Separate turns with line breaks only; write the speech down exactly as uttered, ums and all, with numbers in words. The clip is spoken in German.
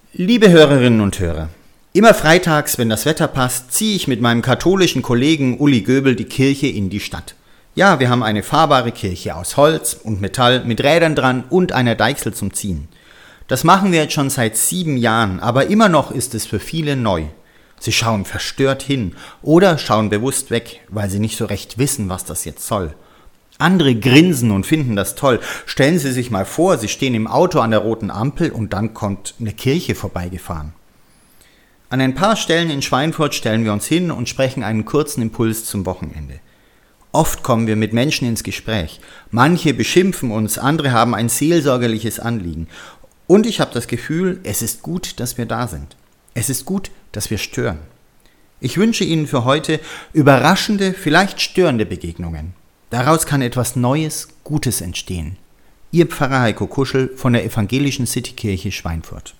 Liebe Hörerinnen und Hörer, immer freitags, wenn das Wetter passt, ziehe ich mit meinem katholischen Kollegen Uli Göbel die Kirche in die Stadt. Ja, wir haben eine fahrbare Kirche aus Holz und Metall mit Rädern dran und einer Deichsel zum Ziehen. Das machen wir jetzt schon seit sieben Jahren, aber immer noch ist es für viele neu. Sie schauen verstört hin oder schauen bewusst weg, weil sie nicht so recht wissen, was das jetzt soll. Andere grinsen und finden das toll. Stellen Sie sich mal vor, Sie stehen im Auto an der roten Ampel und dann kommt eine Kirche vorbeigefahren. An ein paar Stellen in Schweinfurt stellen wir uns hin und sprechen einen kurzen Impuls zum Wochenende. Oft kommen wir mit Menschen ins Gespräch. Manche beschimpfen uns, andere haben ein seelsorgerliches Anliegen. Und ich habe das Gefühl, es ist gut, dass wir da sind. Es ist gut, dass wir stören. Ich wünsche Ihnen für heute überraschende, vielleicht störende Begegnungen. Daraus kann etwas Neues, Gutes entstehen. Ihr Pfarrer Heiko Kuschel von der Evangelischen Citykirche Schweinfurt.